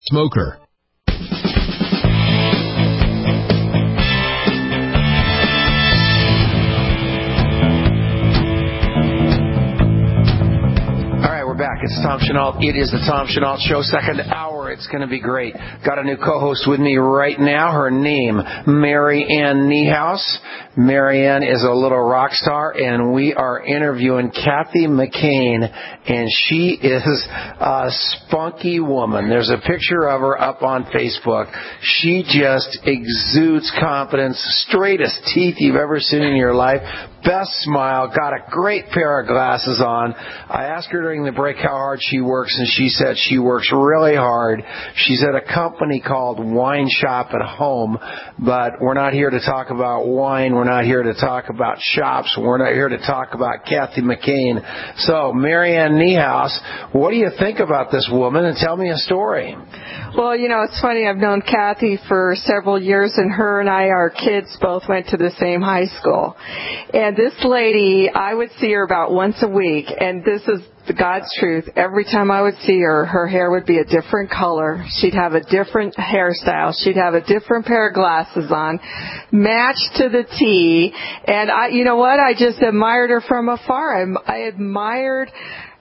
Smoker. Back. It's Tom Chenault. It is the Tom Chenault Show, second hour. It's going to be great. Got a new co-host with me right now. Her name, Mary Ann Niehaus. Mary Ann is a little rock star, and we are interviewing Kathy McCain, and she is a spunky woman. There's a picture of her up on Facebook. She just exudes confidence, straightest teeth you've ever seen in your life. Best smile, got a great pair of glasses on. I asked her during the break how hard she works, and she said she works really hard. She's at a company called Wine Shop at Home, but we're not here to talk about wine. We're not here to talk about shops. We're not here to talk about Kathy McCain. So, Mary Ann Niehaus, what do you think about this woman? And tell me a story. Well, you know, it's funny. I've known Kathy for several years, and her and our kids both went to the same high school. And this lady, I would see her about once a week, and this is God's truth. Every time I would see her, her hair would be a different color. She'd have a different hairstyle. She'd have a different pair of glasses on, matched to the T. And you know what? I just admired her from afar. I admired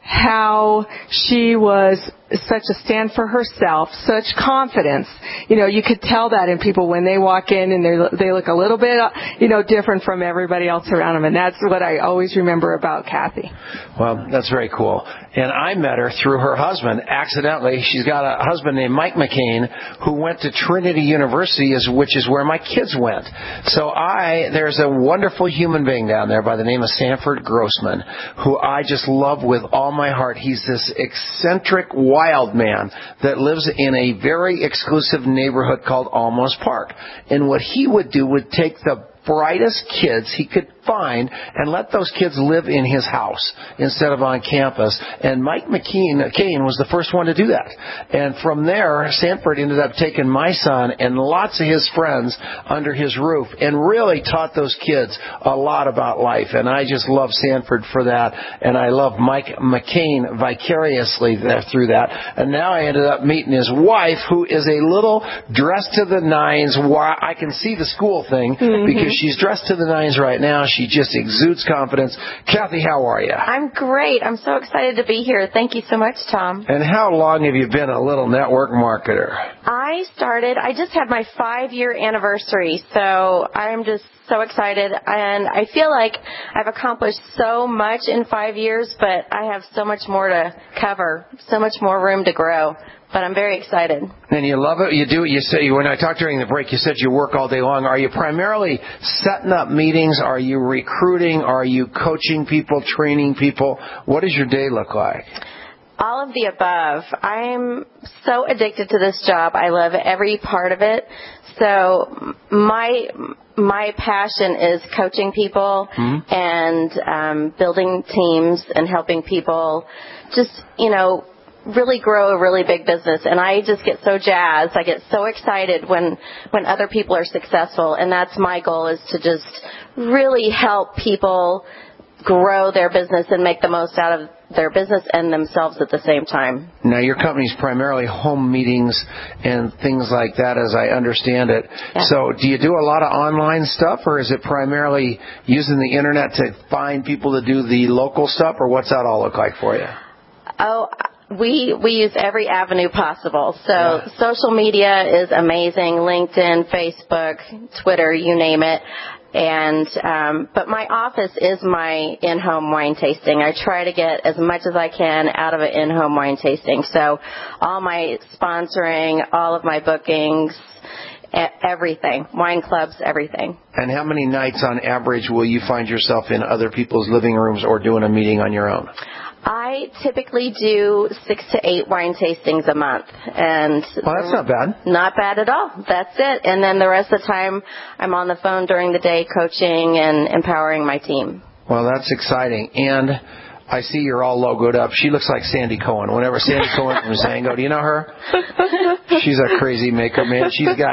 how she was such a stand for herself, such confidence. You know, you could tell that in people when they walk in and they look a little bit, different from everybody else around them. And that's what I always remember about Kathy. Well, that's very cool. And I met her through her husband, accidentally. She's got a husband named Mike McCain who went to Trinity University, which is where my kids went. So there's a wonderful human being down there by the name of Sanford Grossman, who I just love with all my heart. He's this eccentric, wild man that lives in a very exclusive neighborhood called Almos Park. And what he would do would take the brightest kids he could find and let those kids live in his house instead of on campus. And Mike McCain was the first one to do that. And from there, Sanford ended up taking my son and lots of his friends under his roof and really taught those kids a lot about life. And I just love Sanford for that. And I love Mike McCain vicariously through that. And now I ended up meeting his wife, who is a little dressed to the nines. I can see the school thing because she's dressed to the nines right now. She just exudes confidence. Kathy, how are you? I'm great. I'm so excited to be here. Thank you so much, Tom. And how long have you been a little network marketer? I just had my 5-year anniversary, so I'm just so excited. And I feel like I've accomplished so much in 5 years, but I have so much more to cover, so much more room to grow. But I'm very excited. And you love it. You do. You say, when I talked during the break, you said you work all day long. Are you primarily setting up meetings? Are you recruiting? Are you coaching people, training people? What does your day look like? All of the above. I'm so addicted to this job. I love every part of it. So my passion is coaching people and building teams and helping people just, really grow a really big business. And I just get so jazzed. I get so excited when other people are successful. And that's my goal, is to just really help people grow their business and make the most out of their business and themselves at the same time. Now, your company's primarily home meetings and things like that, as I understand it. Yeah. So do you do a lot of online stuff, or is it primarily using the Internet to find people to do the local stuff, or what's that all look like for you? Oh, we use every avenue possible. So social media is amazing. LinkedIn, Facebook, Twitter, you name it. And but my office is my in-home wine tasting. I try to get as much as I can out of an in-home wine tasting. So all my sponsoring, all of my bookings, everything, wine clubs, everything. And how many nights on average will you find yourself in other people's living rooms or doing a meeting on your own? I typically do 6 to 8 wine tastings a month. And well, that's not bad. Not bad at all. That's it. And then the rest of the time, I'm on the phone during the day coaching and empowering my team. Well, that's exciting. And I see you're all logoed up. She looks like Sandy Cohen. Whenever Sandy Cohen from Zango, do you know her? She's a crazy maker, man. She's got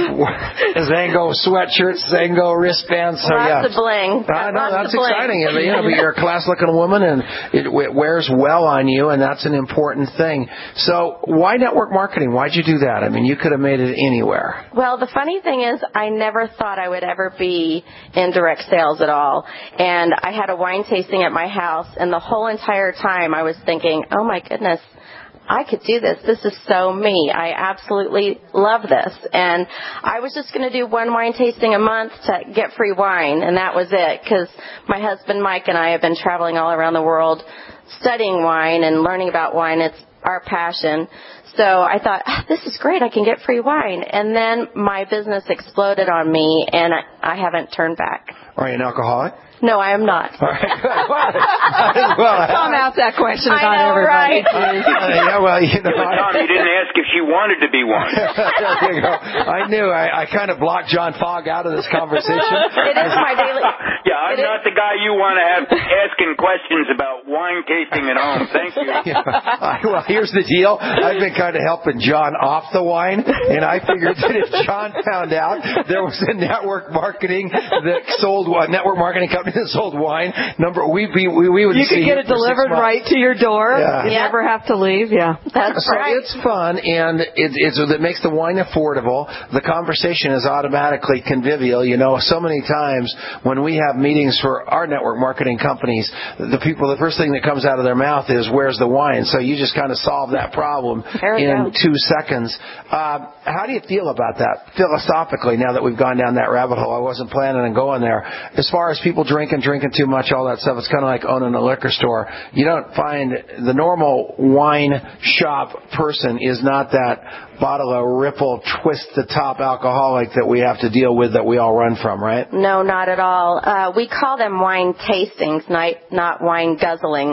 Zango sweatshirts, Zango wristbands. So Lots of bling. I know, that's of exciting. Bling. But you're a class-looking woman, and it wears well on you, and that's an important thing. So why network marketing? Why'd you do that? I mean, you could have made it anywhere. Well, the funny thing is I never thought I would ever be in direct sales at all. And I had a wine tasting at my house, and the whole entire time I was thinking, oh, my goodness, I could do this. This is so me. I absolutely love this. And I was just going to do one wine tasting a month to get free wine, and that was it, because my husband Mike and I have been traveling all around the world studying wine and learning about wine. It's our passion. So I thought, this is great. I can get free wine. And then my business exploded on me, and I haven't turned back. Are you an alcoholic? No, I am not. All right, well, Tom asked that question I about know, everybody. right? yeah, well, you know. Tom, you didn't ask if she wanted to be one. There you go. I knew. I kind of blocked John Fogg out of this conversation. It is my daily... Yeah, I'm not the guy you want to have asking questions about wine tasting at home. Thank you. Yeah. Well, here's the deal. I've been kind of helping John off the wine, and I figured that if John found out there was a network marketing company that sold wine, we would You could see get him it for 6 delivered months. right to your door. Yeah. You never have to leave. Yeah. That's So right. it's fun, and it makes the wine affordable. The conversation is automatically convivial. You know, so many times when we have meetings for our network marketing companies, the first thing that comes out of their mouth is, where's the wine? So you just kind of solve that problem in 2 seconds. How do you feel about that philosophically, now that we've gone down that rabbit hole? I wasn't planning on going there. As far as people drinking too much, all that stuff, it's kind of like owning a liquor store. You don't find the normal wine shop person is not that bottle of Ripple twist the top alcoholic that we have to deal with, that we all run from, right? No, not at all. We call them wine tastings, not wine guzzling.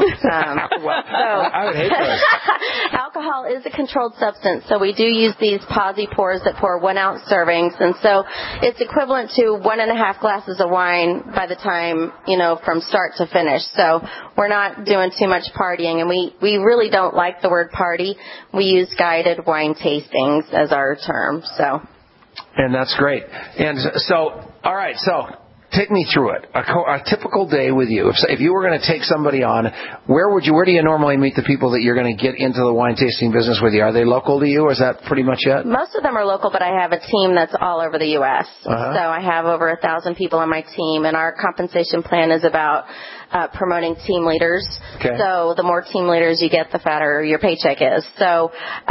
I would hate those. Alcohol is a controlled substance, so we do use these posi pours that pour 1 ounce servings, and so it's equivalent to 1.5 glasses of wine by the time, from start to finish. So we're not doing too much partying, and we really don't like the word party. We use guided wine tastings as our term, so. And that's great. And so, all right, so take me through it. A typical day with you. If you were going to take somebody on, where do you normally meet the people that you're going to get into the wine tasting business with you? Are they local to you, or is that pretty much it? Most of them are local, but I have a team that's all over the U.S. Uh-huh. So I have over 1,000 people on my team, and our compensation plan is about promoting team leaders. Okay. So the more team leaders you get, the fatter your paycheck is. So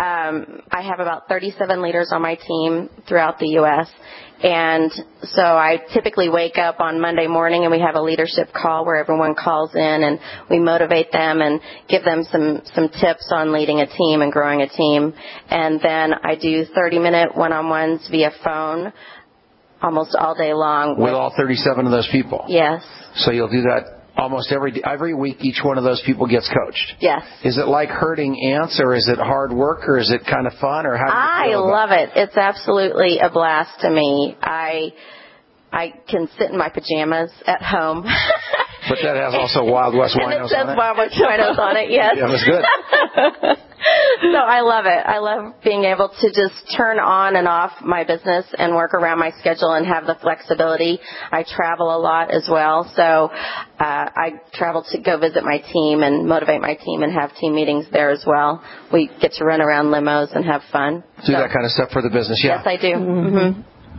I have about 37 leaders on my team throughout the U.S., and so I typically wake up on Monday morning and we have a leadership call where everyone calls in and we motivate them and give them some tips on leading a team and growing a team. And then I do 30-minute one-on-ones via phone almost all day long. With all 37 of those people? Yes. So you'll do that almost every week. Each one of those people gets coached? Yes. Is it like herding ants, or is it hard work, or is it kind of fun, or how do you feel love it. It's absolutely a blast to me. I can sit in my pajamas at home. But that has also Wild West Winos on it. And it says Wild West Winos on it, yes. Yeah, that's good. So I love it. I love being able to just turn on and off my business and work around my schedule and have the flexibility. I travel a lot as well, so I travel to go visit my team and motivate my team and have team meetings there as well. We get to run around limos and have fun. Do that kind of stuff for the business, yeah. Yes, I do. Mm-hmm.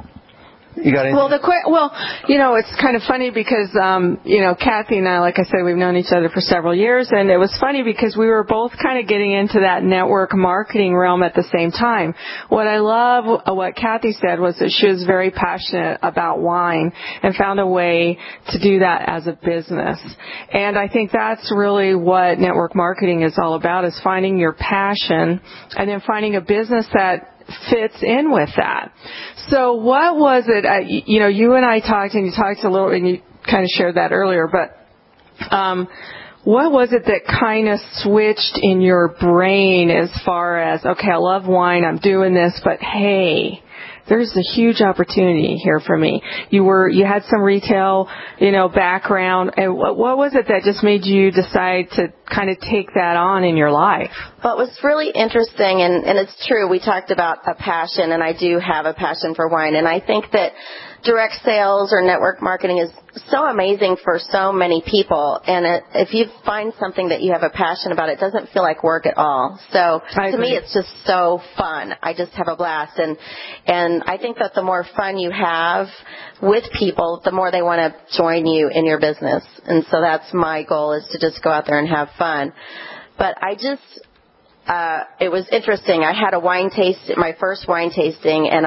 You got anything? It's kind of funny because, Kathy and I, like I said, we've known each other for several years, and it was funny because we were both kind of getting into that network marketing realm at the same time. What I love, what Kathy said, was that she was very passionate about wine and found a way to do that as a business. And I think that's really what network marketing is all about, is finding your passion and then finding a business that fits in with that. So what was it, you and I talked, and you talked a little, and you kind of shared that earlier, but what was it that kind of switched in your brain as far as, okay, I love wine, I'm doing this, but hey, there's a huge opportunity here for me. You had some retail, background, and what was it that just made you decide to kind of take that on in your life? Well, it was really interesting, and it's true. We talked about a passion, and I do have a passion for wine, and I think that direct sales or network marketing is so amazing for so many people, and if you find something that you have a passion about, it doesn't feel like work at all. So to me, it's just so fun. I just have a blast, and I think that the more fun you have with people, the more they want to join you in your business, and so that's my goal, is to just go out there and have fun. But it was interesting. I had my first wine tasting, and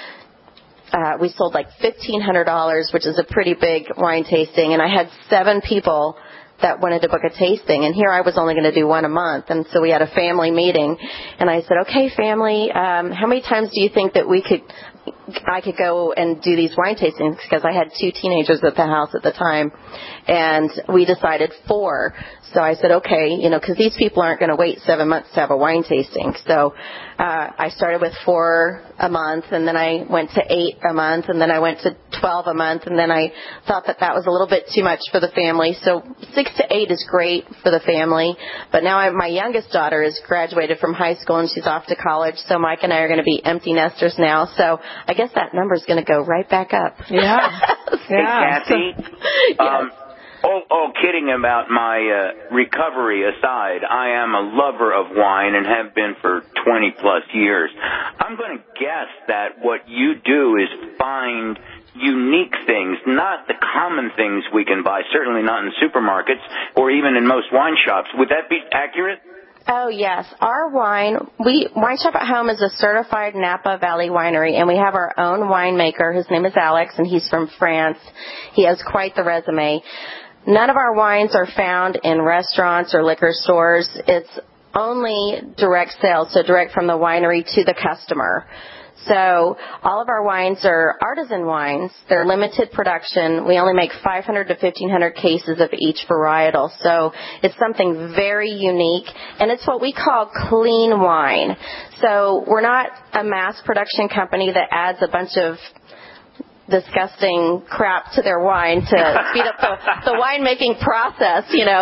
we sold like $1,500, which is a pretty big wine tasting, and I had 7 people that wanted to book a tasting, and here I was only going to do one a month, and so we had a family meeting, and I said, okay, family, how many times do you think that I could go and do these wine tastings, because I had 2 teenagers at the house at the time, and we decided 4. So I said, okay, because these people aren't going to wait 7 months to have a wine tasting. So I started with 4 a month, and then I went to 8 a month, and then I went to 12 a month, and then I thought that was a little bit too much for the family. So 6 to 8 is great for the family, but now my youngest daughter has graduated from high school, and she's off to college, so Mike and I are going to be empty nesters now. So I guess that number is going to go right back up. Yeah. Yeah. Kathy, yes. all kidding about my recovery aside, I am a lover of wine and have been for 20-plus years. I'm going to guess that what you do is find unique things, not the common things we can buy, certainly not in supermarkets or even in most wine shops. Would that be accurate? Oh, yes. Our Wine Shop at Home is a certified Napa Valley winery, and we have our own winemaker. His name is Alex, and he's from France. He has quite the resume. None of our wines are found in restaurants or liquor stores. It's only direct sales, so direct from the winery to the customer. So all of our wines are artisan wines. They're limited production. We only make 500 to 1,500 cases of each varietal. So it's something very unique, and it's what we call clean wine. So we're not a mass production company that adds a bunch of disgusting crap to their wine to speed up the winemaking process,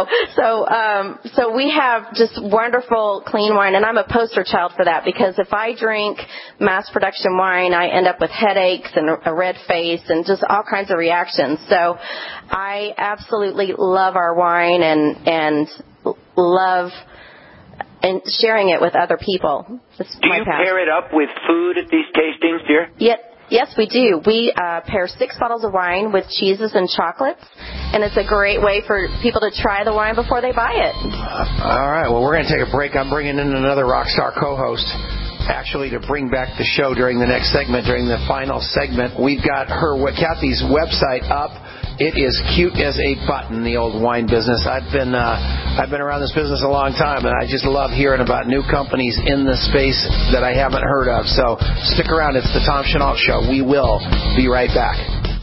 So we have just wonderful clean wine, and I'm a poster child for that, because if I drink mass production wine, I end up with headaches and a red face and just all kinds of reactions. So I absolutely love our wine and love and sharing it with other people. Do you pair it up with food at these tastings, dear? Yes, we do. We pair 6 bottles of wine with cheeses and chocolates, and it's a great way for people to try the wine before they buy it. All right, well, we're going to take a break. I'm bringing in another Rockstar co-host, actually, to bring back the show during the next segment, during the final segment. We've got Kathy's website up. It is cute as a button, the old wine business. I've been around this business a long time, and I just love hearing about new companies in the space that I haven't heard of. So stick around. It's the Tom Chenault Show. We will be right back.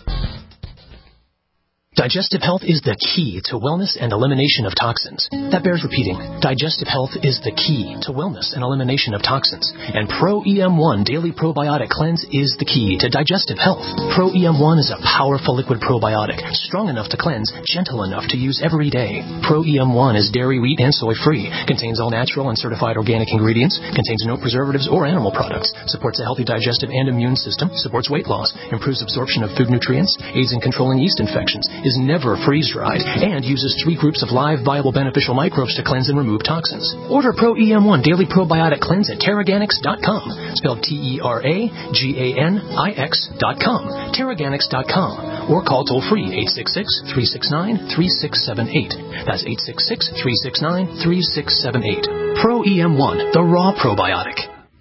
Digestive health is the key to wellness and elimination of toxins. That bears repeating. Digestive health is the key to wellness and elimination of toxins. And Pro EM1 Daily Probiotic Cleanse is the key to digestive health. Pro EM1 is a powerful liquid probiotic, strong enough to cleanse, gentle enough to use every day. Pro EM1 is dairy, wheat, and soy-free, contains all natural and certified organic ingredients, contains no preservatives or animal products, supports a healthy digestive and immune system, supports weight loss, improves absorption of food nutrients, aids in controlling yeast infections, is never freeze-dried, and uses 3 groups of live, viable, beneficial microbes to cleanse and remove toxins. Order Pro EM1 Daily Probiotic Cleanse at Terraganix.com, spelled Terraganix.com, Terraganix.com, or call toll-free 866-369-3678. That's 866-369-3678. Pro EM1, the raw probiotic.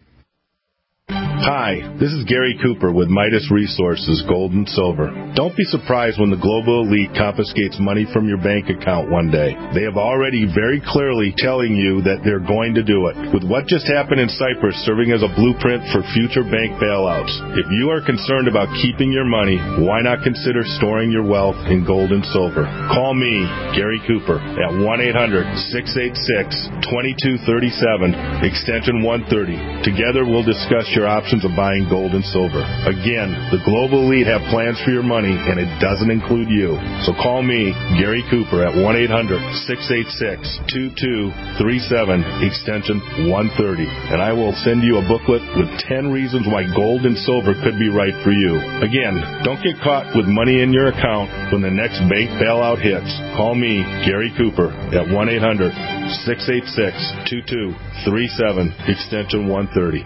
Hi, this is Gary Cooper with Midas Resources, Gold and Silver. Don't be surprised when the global elite confiscates money from your bank account one day. They have already very clearly telling you that they're going to do it, with what just happened in Cyprus serving as a blueprint for future bank bailouts. If you are concerned about keeping your money, why not consider storing your wealth in gold and silver? Call me, Gary Cooper, at 1-800-686-2237, extension 130. Together we'll discuss your options options of buying gold and silver. Again, the Global Elite have plans for your money, and it doesn't include you. So call me, Gary Cooper, at 1-800-686-2237, extension 130, and I will send you a booklet with 10 reasons why gold and silver could be right for you. Again, don't get caught with money in your account when the next bank bailout hits. Call me, Gary Cooper, at 1-800-686-2237, extension 130.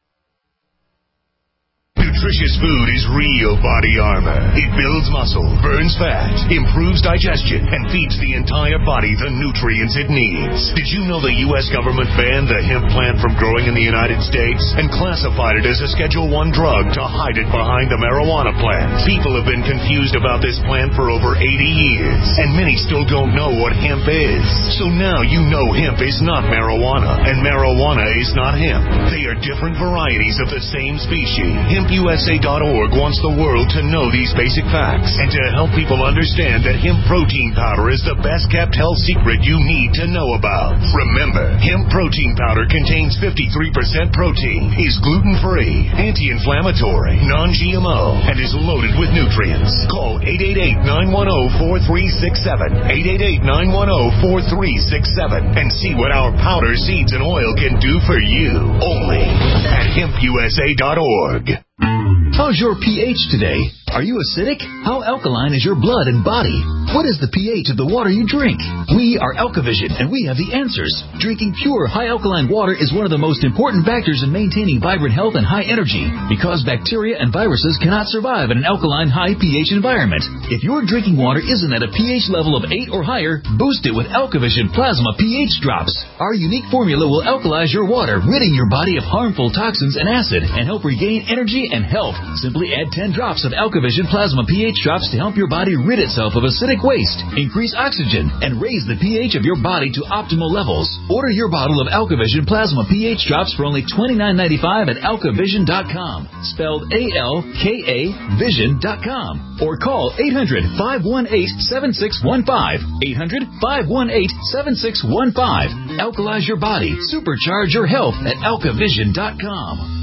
Nutritious food is real body armor. It builds muscle, burns fat, improves digestion, and feeds the entire body the nutrients it needs. Did you know the U.S. government banned the hemp plant from growing in the United States and classified it as a Schedule I drug to hide it behind the marijuana plant? People have been confused about this plant for over 80 years, and many still don't know what hemp is. So now you know hemp is not marijuana, and marijuana is not hemp. They are different varieties of the same species. HempUSA.org wants the world to know these basic facts and to help people understand that hemp protein powder is the best kept health secret you need to know about. Remember, hemp protein powder contains 53% protein, is gluten-free, anti-inflammatory, non-GMO, and is loaded with nutrients. Call 888-910-4367, 888-910-4367, and see what our powder, seeds, and oil can do for you. Only at HempUSA.org. How's your pH today? Are you acidic? How alkaline is your blood and body? What is the pH of the water you drink? We are Alkavision, and we have the answers. Drinking pure, high alkaline water is one of the most important factors in maintaining vibrant health and high energy, because bacteria and viruses cannot survive in an alkaline, high pH environment. If your drinking water isn't at a pH level of 8 or higher, boost it with Alkavision Plasma pH Drops. Our unique formula will alkalize your water, ridding your body of harmful toxins and acid, and help regain energy and health. Simply add 10 drops of Alkavision Plasma pH Drops to help your body rid itself of acidic waste, increase oxygen, and raise the pH of your body to optimal levels. Order your bottle of Alkavision Plasma pH Drops for only $29.95 at alkavision.com, spelled A-L-K-A vision.com, or call 800-518-7615, 800-518-7615. Alkalize your body, supercharge your health at alkavision.com.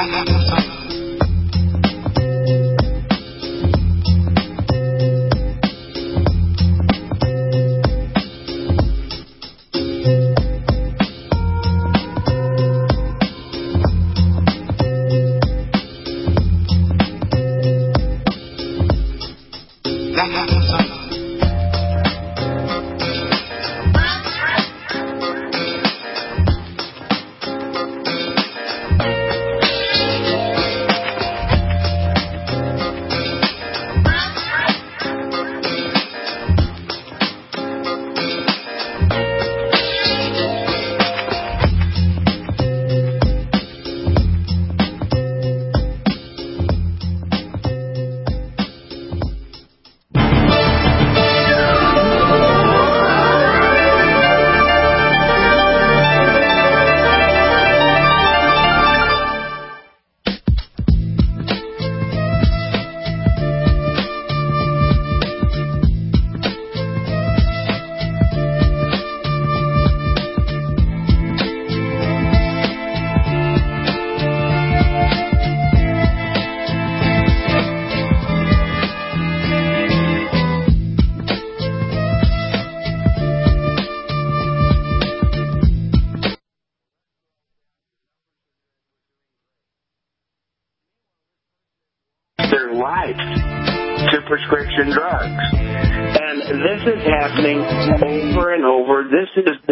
their life to prescription drugs. And this is happening over and over. This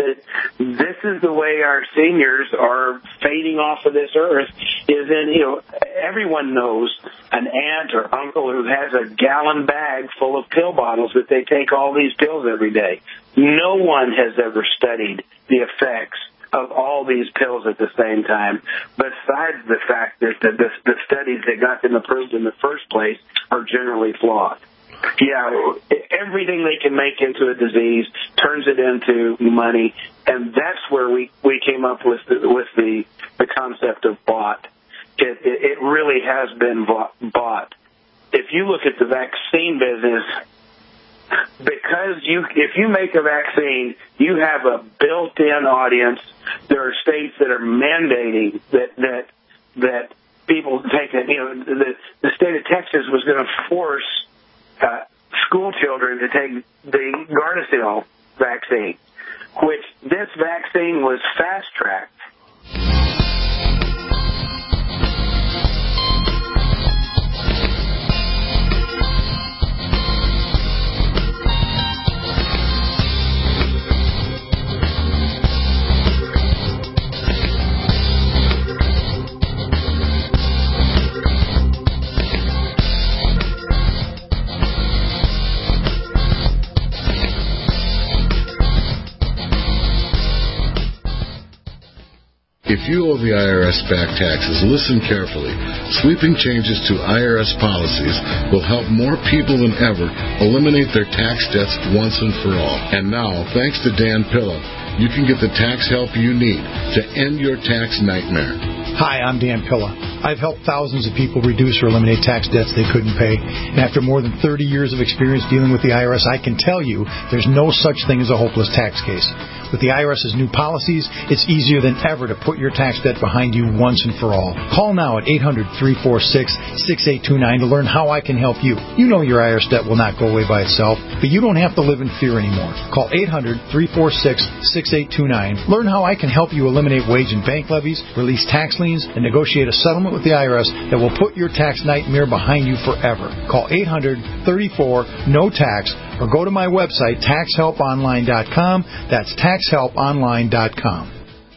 is the way our seniors are fading off of this earth. Everyone knows an aunt or uncle who has a gallon bag full of pill bottles that they take all these pills every day. No one has ever studied the effects of all these pills at the same time, besides the fact that the studies that got them approved in the first place are generally flawed. Yeah, everything they can make into a disease turns it into money, and that's where we came up with the concept of bought. It really has been bought. If you look at the vaccine business, because if you make a vaccine, you have a built-in audience. There are states that are mandating that people take it. The state of Texas was going to force school children to take the Gardasil vaccine, which this vaccine was fast-tracked. If you owe the IRS back taxes, listen carefully. Sweeping changes to IRS policies will help more people than ever eliminate their tax debts once and for all. And now, thanks to Dan Pilla, you can get the tax help you need to end your tax nightmare. Hi, I'm Dan Pilla. I've helped thousands of people reduce or eliminate tax debts they couldn't pay. And after more than 30 years of experience dealing with the IRS, I can tell you there's no such thing as a hopeless tax case. With the IRS's new policies, it's easier than ever to put your tax debt behind you once and for all. Call now at 800-346-6829 to learn how I can help you. You know your IRS debt will not go away by itself, but you don't have to live in fear anymore. Call 800-346-6829. Learn how I can help you eliminate wage and bank levies, release tax liens, and negotiate a settlement with the IRS that will put your tax nightmare behind you forever. Call 800-34-NO-TAX or go to my website, taxhelponline.com. That's taxhelponline.com.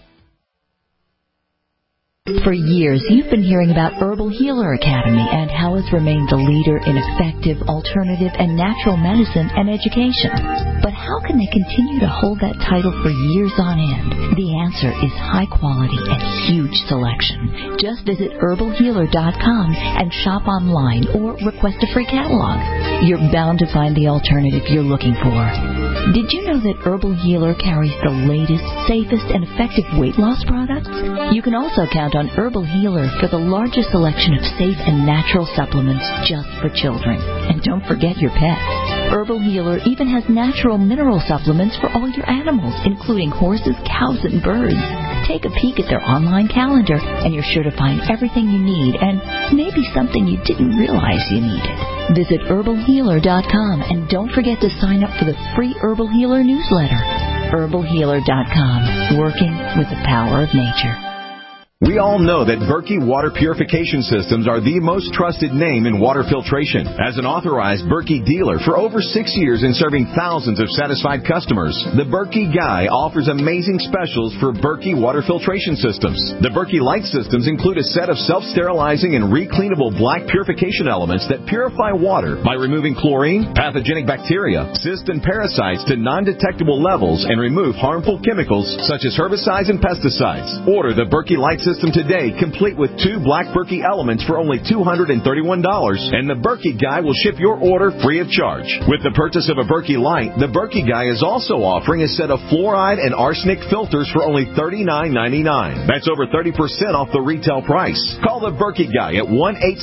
For years, you've been hearing about Herbal Healer Academy and how it's remained the leader in effective, alternative, and natural medicine and education. But how can they continue to hold that title for years on end? The answer is high quality and huge selection. Just visit herbalhealer.com and shop online or request a free catalog. You're bound to find the alternative you're looking for. Did you know that Herbal Healer carries the latest, safest, and effective weight loss products? You can also count on Herbal Healer for the largest selection of safe and natural supplements just for children. And don't forget your pets. Herbal Healer even has natural mineral supplements for all your animals, including horses, cows, and birds. Take a peek at their online calendar, and you're sure to find everything you need and maybe something you didn't realize you needed. Visit herbalhealer.com and don't forget to sign up for the free Herbal Healer newsletter. herbalhealer.com, working with the power of nature. We all know that Berkey Water Purification Systems are the most trusted name in water filtration. As an authorized Berkey dealer for over 6 years and serving thousands of satisfied customers, the Berkey Guy offers amazing specials for Berkey Water Filtration Systems. The Berkey Light Systems include a set of self-sterilizing and recleanable black purification elements that purify water by removing chlorine, pathogenic bacteria, cysts, and parasites to non-detectable levels and remove harmful chemicals such as herbicides and pesticides. Order the Berkey Light System today, complete with 2 black Berkey elements for only $231, and the Berkey Guy will ship your order free of charge. With the purchase of a Berkey Light, the Berkey Guy is also offering a set of fluoride and arsenic filters for only $39.99. That's over 30% off the retail price. Call the Berkey Guy at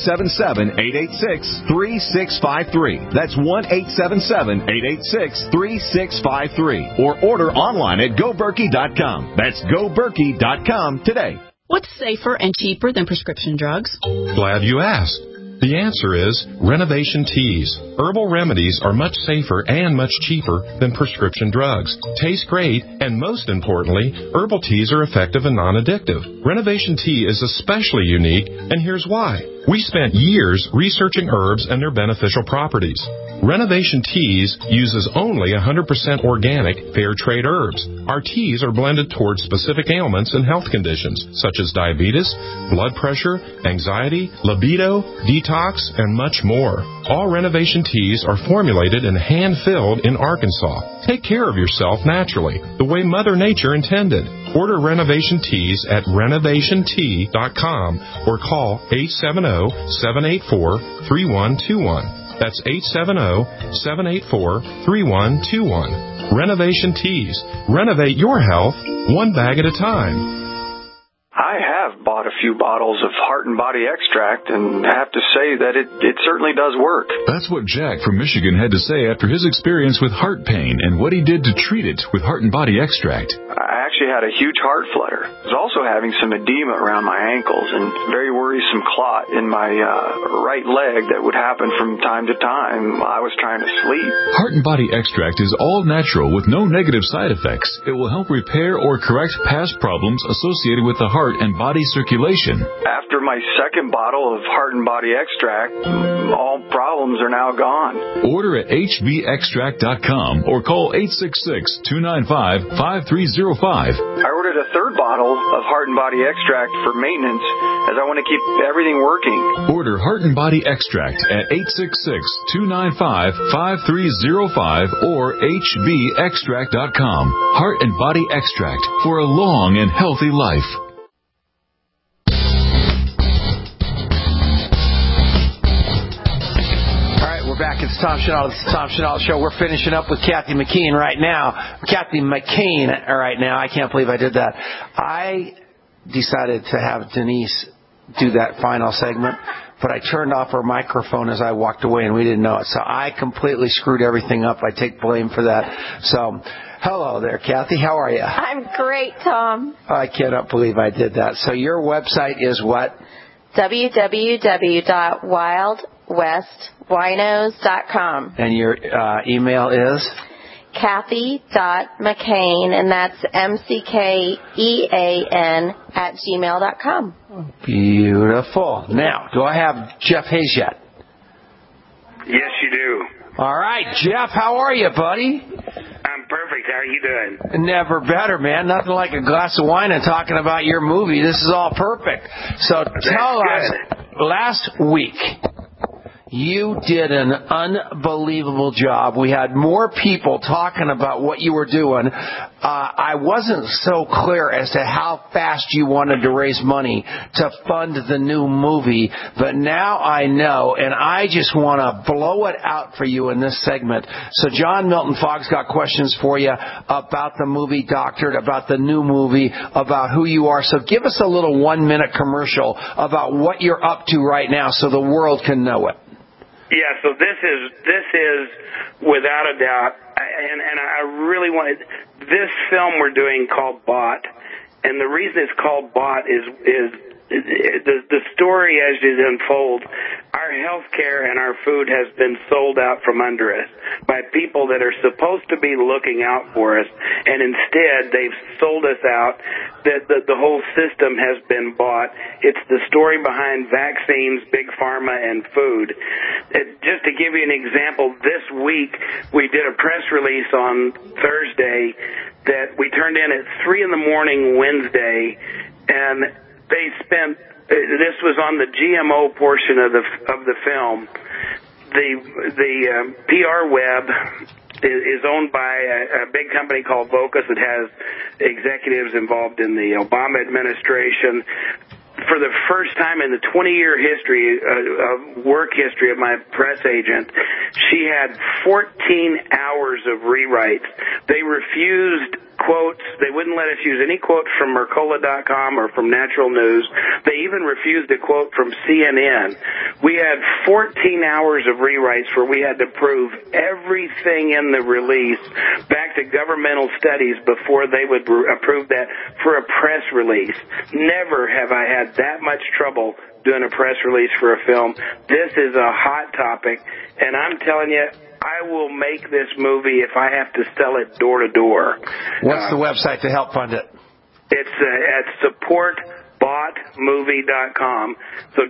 1-877-886-3653. That's 1-877-886-3653. Or order online at GoBerkey.com. That's GoBerkey.com today. What's safer and cheaper than prescription drugs? Glad you asked. The answer is Renovation Teas. Herbal remedies are much safer and much cheaper than prescription drugs. Taste great, and most importantly, herbal teas are effective and non-addictive. Renovation Tea is especially unique, and here's why. We spent years researching herbs and their beneficial properties. Renovation Teas uses only 100% organic, fair trade herbs. Our teas are blended towards specific ailments and health conditions, such as diabetes, blood pressure, anxiety, libido, detox, and much more. All Renovation Teas are formulated and hand-filled in Arkansas. Take care of yourself naturally, the way Mother Nature intended. Order Renovation Teas at renovationtea.com or call 870-784-3121. That's 870-784-3121. Renovation Teas. Renovate your health one bag at a time. I have bought a few bottles of Heart and Body Extract and have to say that it certainly does work. That's what Jack from Michigan had to say after his experience with heart pain and what he did to treat it with Heart and Body Extract. I actually had a huge heart flutter. I was also having some edema around my ankles and very worrisome clot in my right leg that would happen from time to time while I was trying to sleep. Heart and Body Extract is all natural with no negative side effects. It will help repair or correct past problems associated with the heart and body circulation. After my second bottle of Heart and Body Extract, all problems are now gone. Order at hbextract.com or call 866-295-5305. I ordered a third bottle of Heart and Body Extract for maintenance as I want to keep everything working. Order Heart and Body Extract at 866-295-5305 or hbextract.com. Heart and Body Extract for a long and healthy life. Back. It's Tom Chenault. It's the Tom Chenault Show. We're finishing up with Kathy McKean right now. Kathy McCain right now. I can't believe I did that. I decided to have Denise do that final segment, but I turned off her microphone as I walked away, and we didn't know it. So I completely screwed everything up. I take blame for that. So, hello there, Kathy. How are you? I'm great, Tom. I cannot believe I did that. So your website is what? www.wildwestwinos.com. And your email is? Kathy.McCain, and that's MCKEAN @gmail.com. Beautiful. Now, do I have Jeff Hayes yet? Yes, you do. All right, Jeff, how are you, buddy? I'm perfect. How are you doing? Never better, man. Nothing like a glass of wine and talking about your movie. This is all perfect. So tell us, last week, you did an unbelievable job. We had more people talking about what you were doing. I wasn't so clear as to how fast you wanted to raise money to fund the new movie, but now I know, and I just want to blow it out for you in this segment. So John Milton Fogg's got questions for you about the movie Doctored, about the new movie, about who you are. So give us a little 1-minute commercial about what you're up to right now so the world can know it. Yeah, so this is without a doubt, and I really wanted this film we're doing called Bought, and the reason it's called Bought is the story as it unfolds. Our health care and our food has been sold out from under us by people that are supposed to be looking out for us, and instead they've sold us out. The whole system has been bought. It's the story behind vaccines, big pharma, and food. Just to give you an example, this week we did a press release on Thursday that we turned in at 3 a.m. Wednesday, and they spent. This was on the GMO portion of the film. The PR Web is owned by a big company called Vocus that has executives involved in the Obama administration. For the first time in the 20-year history of work history of my press agent, she had 14 hours of rewrites. They refused quotes. They wouldn't let us use any quotes from Mercola.com or from Natural News. They even refused a quote from CNN. We had 14 hours of rewrites where we had to prove everything in the release back to governmental studies before they would approve that for a press release. Never have I had that much trouble doing a press release for a film. This is a hot topic, and I'm telling you, I will make this movie if I have to sell it door to door. What's the website to help fund it? It's at supportboughtmovie.com. So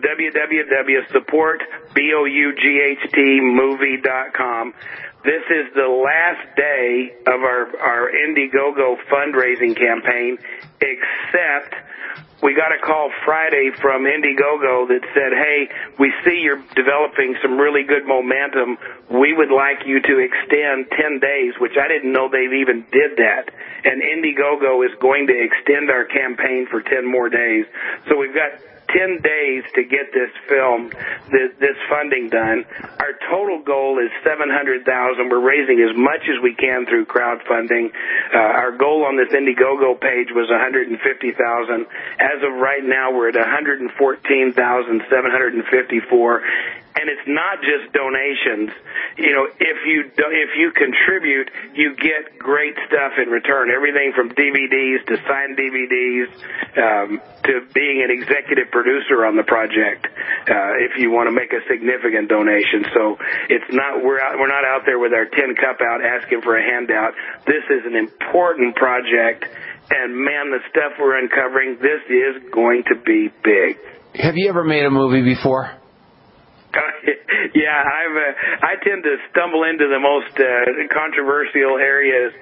www.supportboughtmovie.com. This is the last day of our Indiegogo fundraising campaign, except we got a call Friday from Indiegogo that said, hey, we see you're developing some really good momentum. We would like you to extend 10 days, which I didn't know they even did that. And Indiegogo is going to extend our campaign for 10 more days. So we've got 10 days to get this film, this funding done. Our total goal is $700,000. We're raising as much as we can through crowdfunding. Our goal on this Indiegogo page was $150,000. As of right now, we're at $114,754. And it's not just donations. You know, if you contribute, you get great stuff in return. Everything from DVDs to signed DVDs to being an executive producer on the project. If you want to make a significant donation, so it's not we're not out there with our tin cup out asking for a handout. This is an important project, and man, the stuff we're uncovering, this is going to be big. Have you ever made a movie before? Yeah, I tend to stumble into the most controversial areas.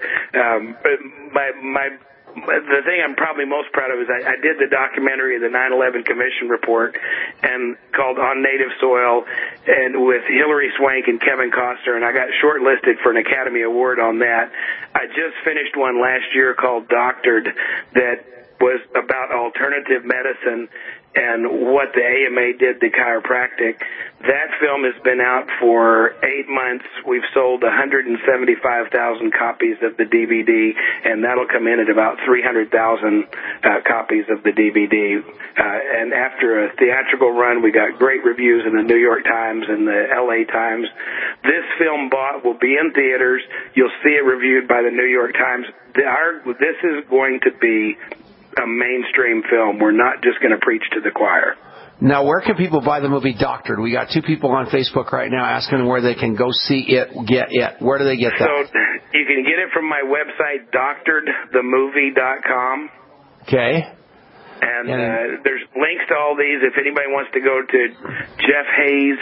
The thing I'm probably most proud of is I did the documentary, the 9/11 Commission report, and called On Native Soil, and with Hilary Swank and Kevin Costner, and I got shortlisted for an Academy Award on that. I just finished one last year called Doctored that was about alternative medicine and what the AMA did to chiropractic. That film has been out for 8 months. We've sold 175,000 copies of the DVD, and that'll come in at about 300,000 copies of the DVD. And after a theatrical run, we got great reviews in the New York Times and the LA Times. This film will be in theaters. You'll see it reviewed by the New York Times. This is going to be a mainstream film. We're not just going to preach to the choir. Now, where can people buy the movie Doctored? We got 2 people on Facebook right now asking where they can go see it, get it. Where do they get that? So you can get it from my website, doctoredthemovie.com. Okay. And there's links to all these. If anybody wants to go to Jeff Hayes,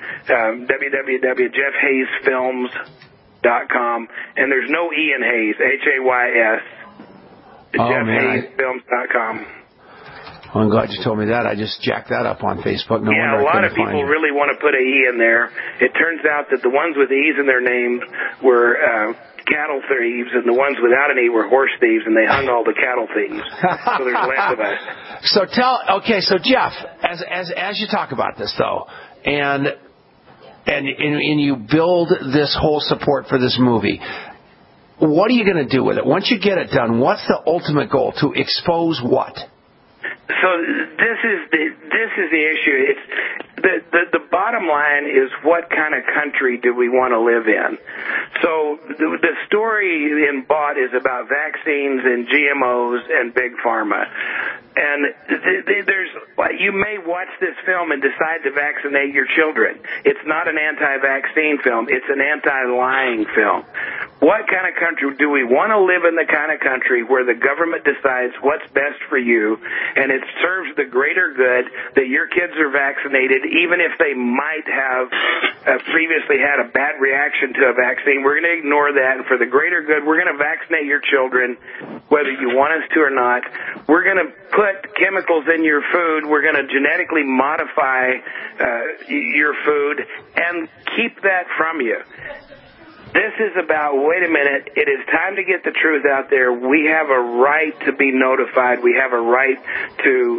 www.jeffhayesfilms.com. And there's no E in Hayes, Hays. JeffHayesFilms.com. Well, I'm glad you told me that. I just jacked that up on Facebook. No yeah, a lot of people really want to put an E in there. It turns out that the ones with E's in their names were cattle thieves, and the ones without an E were horse thieves, and they hung all the cattle thieves. So there's less of us. So Jeff, as you talk about this though, and you build this whole support for this movie, what are you going to do with it? Once you get it done, what's the ultimate goal? To expose what? So this is the issue. the bottom line is, what kind of country do we want to live in? So the story in Bought is about vaccines and GMOs and Big Pharma. And you may watch this film and decide to vaccinate your children. It's not an anti-vaccine film. It's an anti-lying film. What kind of country do we want to live in? The kind of country where the government decides what's best for you, and it serves the greater good that your kids are vaccinated, even if they might have previously had a bad reaction to a vaccine. We're going to ignore that, and for the greater good, we're going to vaccinate your children, whether you want us to or not. We're going to put chemicals in your food. We're going to genetically modify your food and keep that from you. This is about, wait a minute, it is time to get the truth out there. We have a right to be notified. We have a right to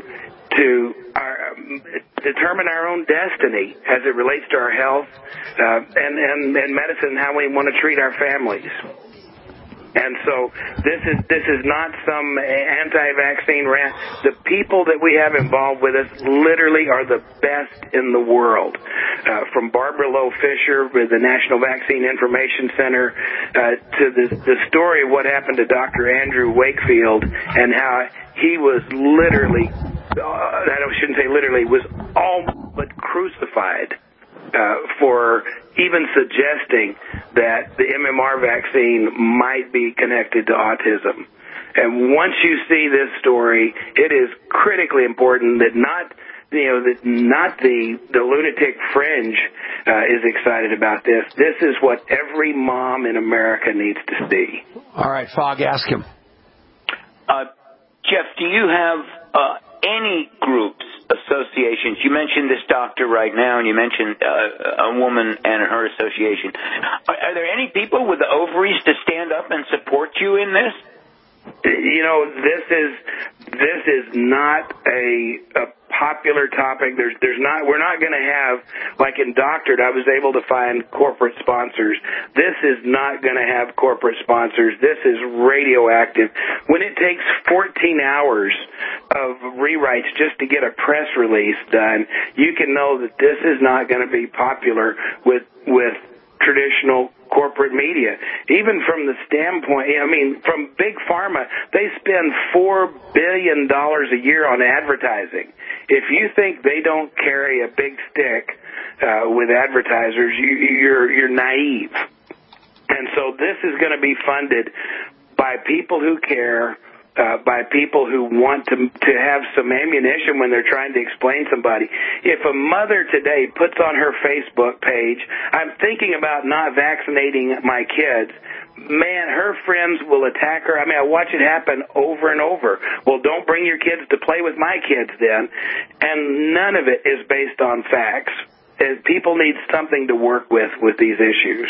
determine our own destiny as it relates to our health and medicine, how we want to treat our families. And so this is not some anti-vaccine rant. The people that we have involved with us literally are the best in the world. From Barbara Lowe Fisher with the National Vaccine Information Center to the story of what happened to Dr. Andrew Wakefield and how he was literally, I shouldn't say literally, was all but crucified for even suggesting that the MMR vaccine might be connected to autism. And once you see this story, it is critically important that not the lunatic fringe is excited about this. This is what every mom in America needs to see. All right, Fogg, ask him. Jeff, do you have any groups, associations? You mentioned this doctor right now, and you mentioned a woman and her association. Are there any people with the ovaries to stand up and support you in this? You know, this is not a popular topic. We're not going to have, like in Doctored, I was able to find corporate sponsors. This is not going to have corporate sponsors. This is radioactive. When it takes 14 hours of rewrites just to get a press release done, you can know that this is not going to be popular with traditional corporate media. Even from the standpoint, from Big Pharma, they spend $4 billion a year on advertising. If you think they don't carry a big stick with advertisers, you're naive. And so this is going to be funded by people who care, by people who want to have some ammunition when they're trying to explain somebody. If a mother today puts on her Facebook page, I'm thinking about not vaccinating my kids, man, her friends will attack her. I watch it happen over and over. Well, don't bring your kids to play with my kids then. And none of it is based on facts. People need something to work with these issues.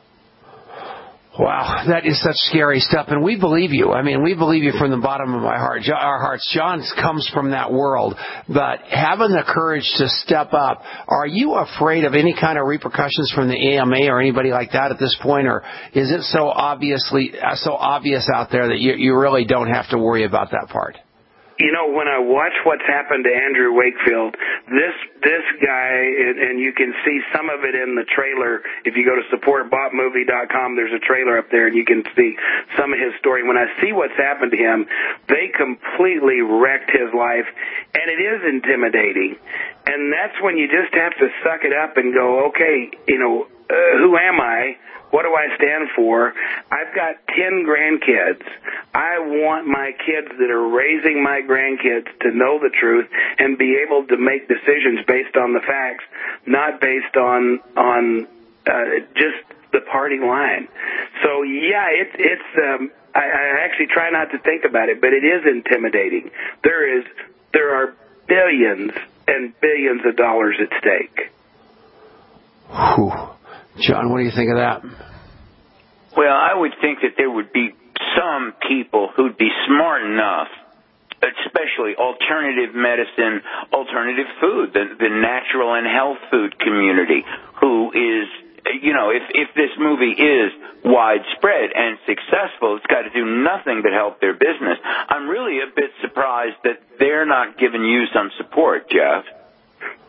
Wow, that is such scary stuff, and we believe you. We believe you from the bottom of our hearts. John comes from that world, but having the courage to step up, are you afraid of any kind of repercussions from the AMA or anybody like that at this point, or is it so obvious out there that you really don't have to worry about that part? You know, when I watch what's happened to Andrew Wakefield, this guy, and you can see some of it in the trailer. If you go to supportbotmovie.com, there's a trailer up there, and you can see some of his story. When I see what's happened to him, they completely wrecked his life, and it is intimidating. And that's when you just have to suck it up and go, okay, who am I? What do I stand for? I've got 10 grandkids. I want my kids that are raising my grandkids to know the truth and be able to make decisions based on the facts, not based on just the party line. So yeah, I actually try not to think about it, but it is intimidating. There are billions and billions of dollars at stake. Whew. John, what do you think of that? Well, I would think that there would be some people who'd be smart enough, especially alternative medicine, alternative food, the natural and health food community, who is, if this movie is widespread and successful, it's got to do nothing but help their business. I'm really a bit surprised that they're not giving you some support, Jeff.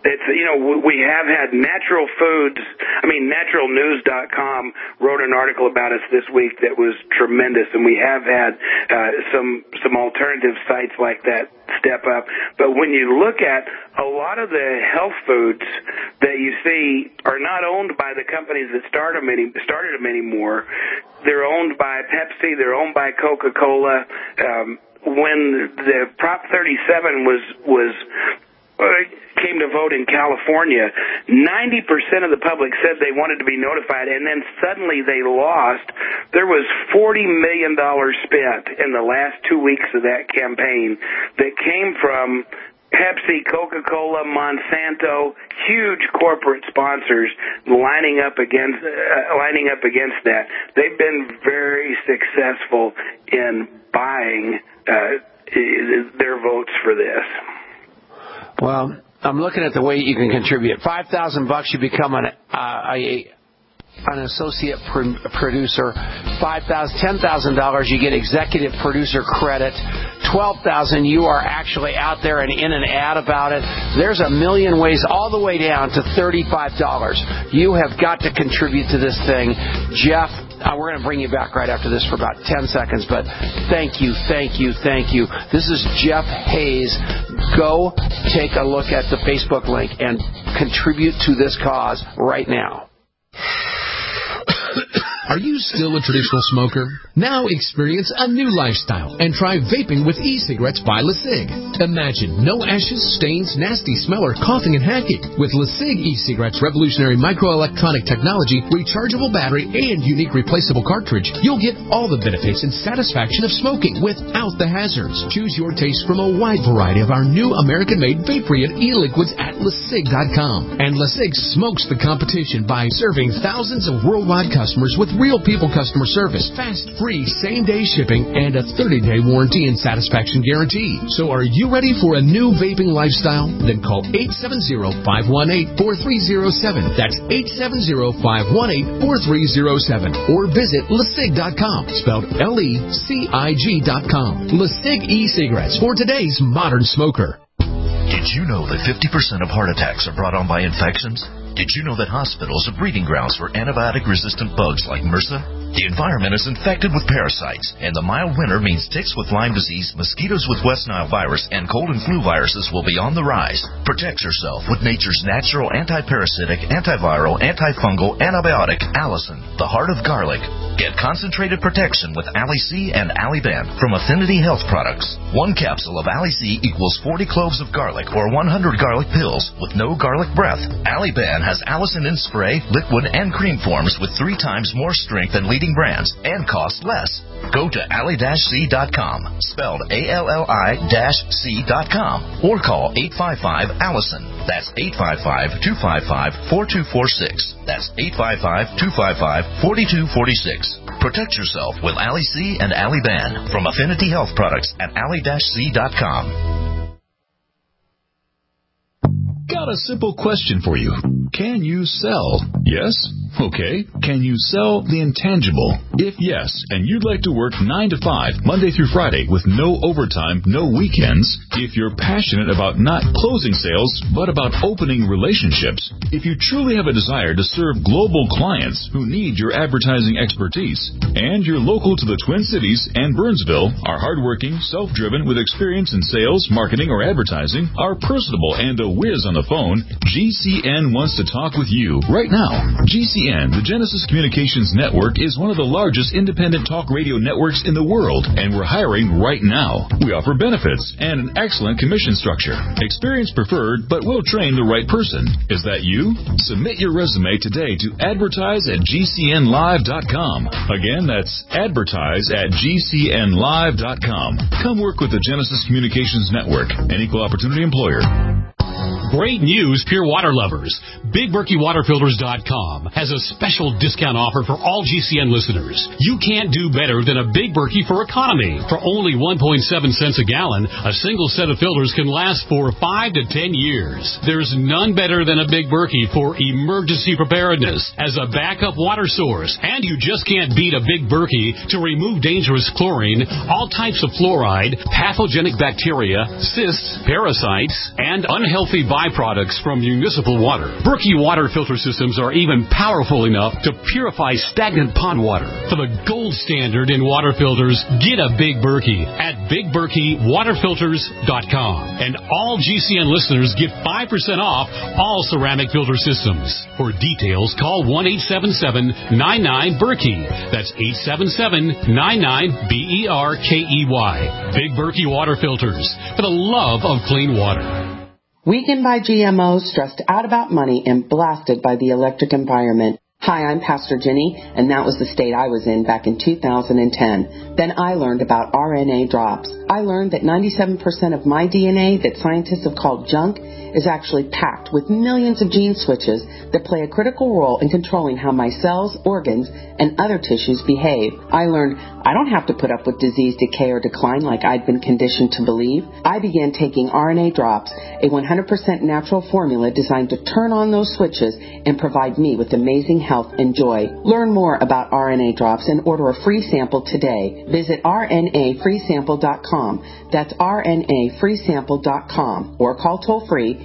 It's, we have had Natural Foods, naturalnews.com wrote an article about us this week that was tremendous, and we have had some alternative sites like that step up. But when you look at a lot of the health foods that you see are not owned by the companies that started them anymore. They're owned by Pepsi, they're owned by Coca-Cola. When the Prop 37 came to vote in California, 90% of the public said they wanted to be notified, and then suddenly they lost. There was $40 million spent in the last 2 weeks of that campaign that came from Pepsi, Coca-Cola, Monsanto, huge corporate sponsors lining up against that. They've been very successful in buying their votes for this. Well, I'm looking at the way you can contribute. $5,000, you become an associate producer. $10,000, you get executive producer credit. $12,000, you are actually out there and in an ad about it. There's a million ways, all the way down to $35. You have got to contribute to this thing. Jeff, we're going to bring you back right after this for about 10 seconds, but thank you. This is Jeff Hayes. Go take a look at the Facebook link and contribute to this cause right now. Are you still a traditional smoker? Now experience a new lifestyle and try vaping with e-cigarettes by LeSig. Imagine no ashes, stains, nasty smell, or coughing and hacking. With LeSig e-cigarettes' revolutionary microelectronic technology, rechargeable battery, and unique replaceable cartridge, you'll get all the benefits and satisfaction of smoking without the hazards. Choose your taste from a wide variety of our new American-made vape-free e-liquids at LeSig.com. And LeSig smokes the competition by serving thousands of worldwide customers with real people customer service, fast, free, same-day shipping, and a 30-day warranty and satisfaction guarantee. So are you ready for a new vaping lifestyle? Then call 870-518-4307. That's 870-518-4307. Or visit LeSig.com, spelled LECIG.com. LeSig e-cigarettes for today's modern smoker. Did you know that 50% of heart attacks are brought on by infections? Did you know that hospitals are breeding grounds for antibiotic-resistant bugs like MRSA? The environment is infected with parasites, and the mild winter means ticks with Lyme disease, mosquitoes with West Nile virus, and cold and flu viruses will be on the rise. Protect yourself with nature's natural anti-parasitic, antiviral, antifungal antibiotic, Allison, the heart of garlic. Get concentrated protection with Ali-C and Ali-Ben from Affinity Health Products. One capsule of Ali-C equals 40 cloves of garlic or 100 garlic pills with no garlic breath. Ali-Ben has Allison in spray, liquid, and cream forms with 3 times more strength than leading brands and cost less. Go to ally-c.com, spelled ALLI-C.com, or call 855-ALLISON. That's 855-255-4246. That's 855-255-4246. Protect yourself with Ali-C and Ali-Ben from Affinity Health Products at ally-c.com. Got a simple question for you. Can you sell? Yes? Okay. Can you sell the intangible? If yes, and you'd like to work 9 to 5, Monday through Friday, with no overtime, no weekends, if you're passionate about not closing sales, but about opening relationships, if you truly have a desire to serve global clients who need your advertising expertise, and you're local to the Twin Cities and Burnsville, are hardworking, self-driven, with experience in sales, marketing, or advertising, are personable, and a whiz on the phone, GCN wants to talk with you right now. GCN, the Genesis Communications Network, is one of the largest independent talk radio networks in the world, and we're hiring right now. We offer benefits and an excellent commission structure. Experience preferred, but we'll train the right person. Is that you? Submit your resume today to advertise@gcnlive.com. Again, that's advertise@gcnlive.com. Come work with the Genesis Communications Network, an equal opportunity employer. Great news, pure water lovers. BigBerkeyWaterFilters.com has a special discount offer for all GCN listeners. You can't do better than a Big Berkey for economy. For only 1.7 cents a gallon, a single set of filters can last for 5 to 10 years. There's none better than a Big Berkey for emergency preparedness as a backup water source. And you just can't beat a Big Berkey to remove dangerous chlorine, all types of fluoride, pathogenic bacteria, cysts, parasites, and unhealthy viruses byproducts from municipal water. Berkey water filter systems are even powerful enough to purify stagnant pond water. For the gold standard in water filters, get a Big Berkey at BigBerkeyWaterFilters.com. And all GCN listeners get 5% off all ceramic filter systems. For details, call 1-877-99-BERKEY. That's 877-99-BERKEY. Big Berkey Water Filters, for the love of clean water. Weakened by GMOs, stressed out about money, and blasted by the electric environment. Hi, I'm Pastor Jenny, and that was the state I was in back in 2010. Then I learned about RNA drops. I learned that 97% of my DNA that scientists have called junk is actually packed with millions of gene switches that play a critical role in controlling how my cells, organs, and other tissues behave. I learned I don't have to put up with disease, decay, or decline like I'd been conditioned to believe. I began taking RNA drops, a 100% natural formula designed to turn on those switches and provide me with amazing health and joy. Learn more about RNA drops and order a free sample today. Visit rnafreesample.com. That's rnafreesample.com or call toll-free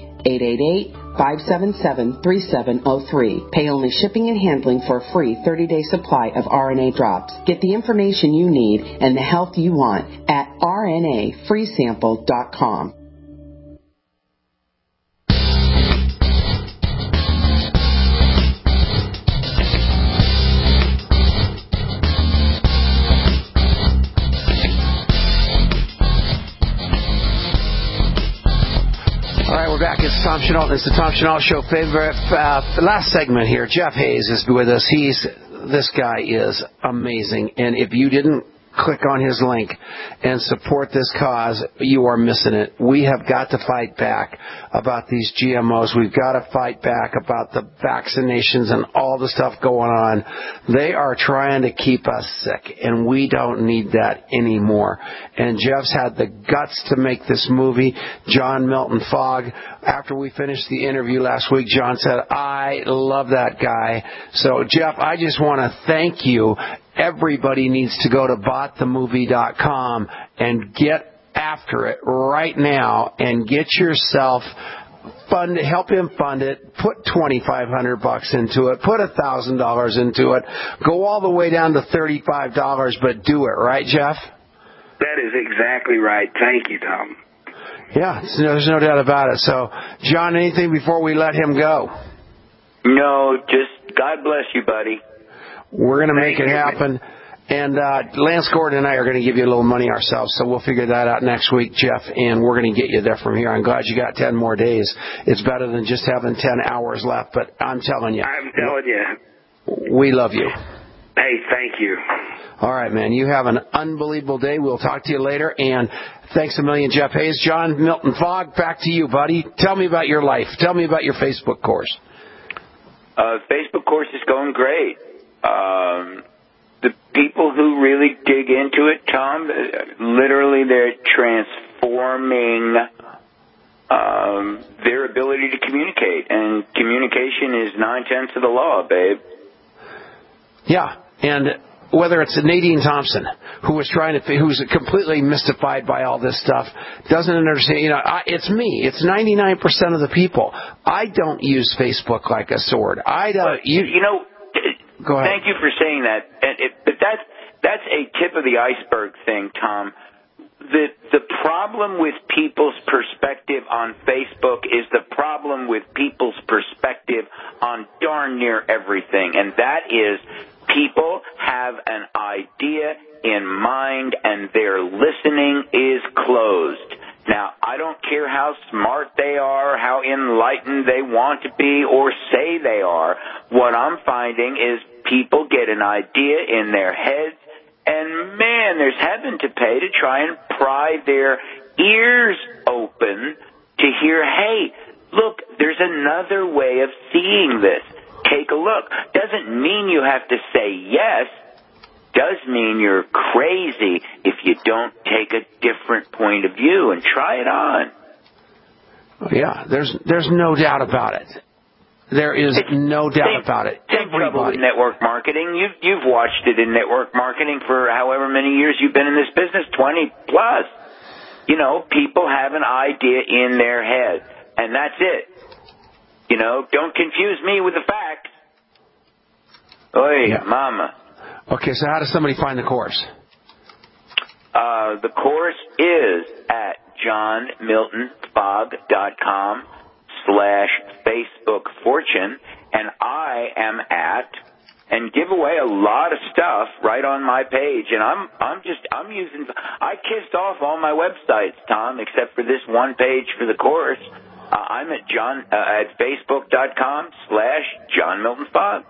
888-577-3703. Pay only shipping and handling for a free 30-day supply of RNA drops. Get the information you need and the health you want at rnafreesample.com. All right, we're back. It's Tom Chenault. It's the Tom Chenault Show. Favorite last segment here. Jeff Hayes is with us. This guy is amazing. And if you didn't click on his link and support this cause, you are missing it. We have got to fight back about these GMOs. We've got to fight back about the vaccinations and all the stuff going on. They are trying to keep us sick, and we don't need that anymore. And Jeff's had the guts to make this movie. John Milton Fogg, after we finished the interview last week, John said, I love that guy. So, Jeff, I just want to thank you. Everybody needs to go to botthemovie.com and get after it right now and get yourself funded. Help him fund it. Put $2,500 into it. Put $1,000 into it. Go all the way down to $35, but do it, right, Jeff? That is exactly right. Thank you, Tom. Yeah, there's no doubt about it. So, John, anything before we let him go? No, just God bless you, buddy. We're going to make it happen. And Lance Gordon and I are going to give you a little money ourselves, so we'll figure that out next week, Jeff, and we're going to get you there from here. I'm glad you got 10 more days. It's better than just having 10 hours left, but I'm telling you. We love you. Hey, thank you. All right, man. You have an unbelievable day. We'll talk to you later, and thanks a million, Jeff Hayes. John Milton Fogg, back to you, buddy. Tell me about your life. Tell me about your Facebook course. Facebook course is going great. The people who really dig into it, Tom, literally they're transforming their ability to communicate. And communication is 9/10 of the law, babe. Yeah, and whether it's Nadine Thompson, who's completely mystified by all this stuff, doesn't understand, it's me. It's 99% of the people. I don't use Facebook like a sword. I don't. Go ahead. Thank you for saying that. But that's a tip of the iceberg thing, Tom. The problem with people's perspective on Facebook is the problem with people's perspective on darn near everything, and that is people have an idea in mind and their listening is closed. Now, I don't care how smart they are, how enlightened they want to be or say they are. What I'm finding is people get an idea in their heads, and, man, there's heaven to pay to try and pry their ears open to hear, hey, look, there's another way of seeing this. Take a look. Doesn't mean you have to say yes. Does mean you're crazy if you don't take a different point of view and try it on. Yeah, there's no doubt about it. There is no doubt about it. Same trouble with network marketing. You've watched it in network marketing for however many years you've been in this business, 20 plus. People have an idea in their head. and that's it. You know, don't confuse me with the facts. Oy, mama. Okay, so how does somebody find the course? The course is at johnmiltonfogg.com/FacebookFortune, and I am at, and give away a lot of stuff right on my page, and I kissed off all my websites, Tom, except for this one page for the course. I'm at at Facebook.com/JohnMiltonFogg.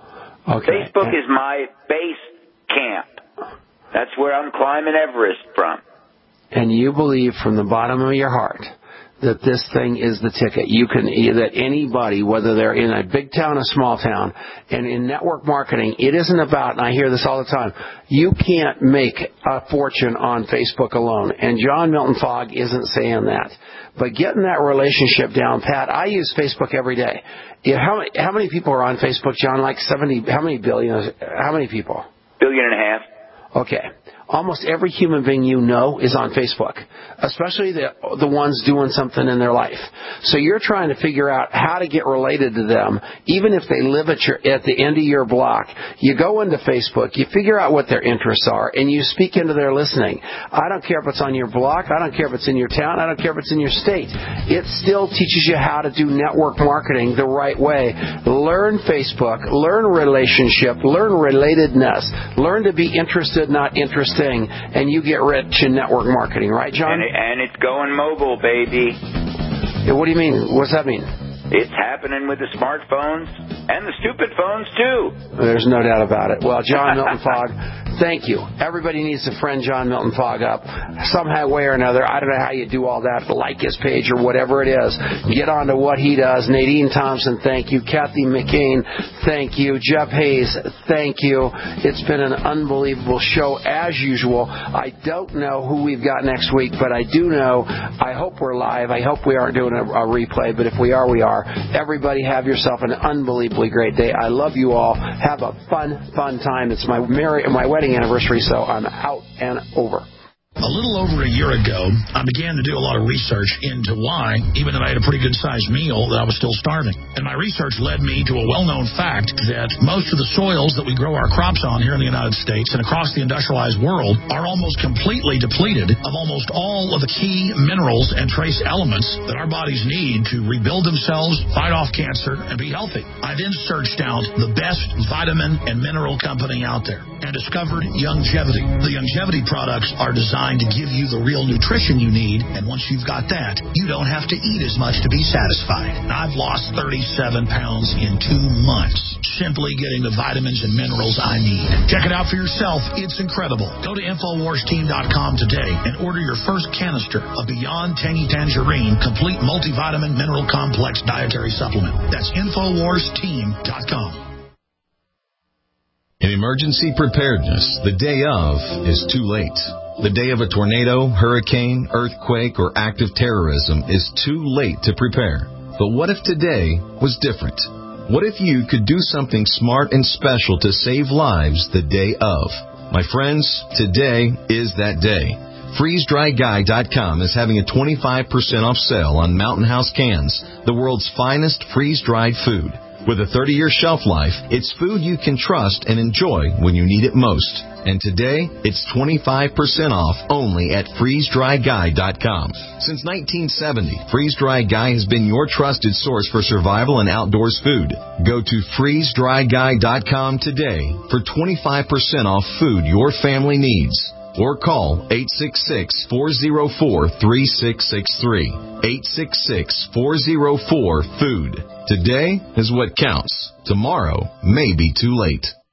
Okay. Facebook is my base camp. That's where I'm climbing Everest from. And you believe from the bottom of your heart that this thing is the ticket. That anybody, whether they're in a big town or small town, and in network marketing, it isn't about, and I hear this all the time, you can't make a fortune on Facebook alone. And John Milton Fogg isn't saying that. But getting that relationship down, Pat, I use Facebook every day. How many people are on Facebook, John? Like 70, how many billion? How many people? 1.5 billion. Okay. Almost every human being you know is on Facebook, especially the ones doing something in their life. So you're trying to figure out how to get related to them, even if they live at the end of your block. You go into Facebook, you figure out what their interests are, and you speak into their listening. I don't care if it's on your block, I don't care if it's in your town, I don't care if it's in your state. It still teaches you how to do network marketing the right way. Learn Facebook, learn relationship, learn relatedness, learn to be interested, not interested. And you get rich in network marketing, right, John? And it's going mobile, baby. Yeah, what do you mean? What's that mean? It's happening with the smartphones and the stupid phones, too. There's no doubt about it. Well, John Milton Fogg, thank you. Everybody needs to friend John Milton Fogg up somehow, way or another. I don't know how you do all that, like his page or whatever it is. Get on to what he does. Nadine Thompson, thank you. Kathy McCain, thank you. Jeff Hayes, thank you. It's been an unbelievable show, as usual. I don't know who we've got next week, but I do know, I hope we're live. I hope we aren't doing a replay, but if we are, we are. Everybody have yourself an unbelievably great day. I love you all. Have a fun time. It's my wedding anniversary, so I'm out and over. A little over a year ago, I began to do a lot of research into why, even though I had a pretty good-sized meal, that I was still starving. And my research led me to a well-known fact that most of the soils that we grow our crops on here in the United States and across the industrialized world are almost completely depleted of almost all of the key minerals and trace elements that our bodies need to rebuild themselves, fight off cancer, and be healthy. I then searched out the best vitamin and mineral company out there and discovered Youngevity. The Youngevity products are designed to give you the real nutrition you need, and once you've got that, you don't have to eat as much to be satisfied. I've lost 37 pounds in 2 months, simply getting the vitamins and minerals I need. Check it out for yourself. It's incredible. Go to InfoWarsTeam.com today and order your first canister of Beyond Tangy Tangerine Complete Multivitamin Mineral Complex Dietary Supplement. That's InfoWarsTeam.com. In emergency preparedness, the day of is too late. The day of a tornado, hurricane, earthquake, or active terrorism is too late to prepare. But what if today was different? What if you could do something smart and special to save lives the day of? My friends, today is that day. FreezeDryGuy.com is having a 25% off sale on Mountain House cans, the world's finest freeze-dried food. With a 30-year shelf life, it's food you can trust and enjoy when you need it most. And today, it's 25% off only at FreezeDryGuy.com. Since 1970, Freeze Dry Guy has been your trusted source for survival and outdoors food. Go to FreezeDryGuy.com today for 25% off food your family needs. Or call 866-404-3663. 866-404-FOOD. Today is what counts. Tomorrow may be too late.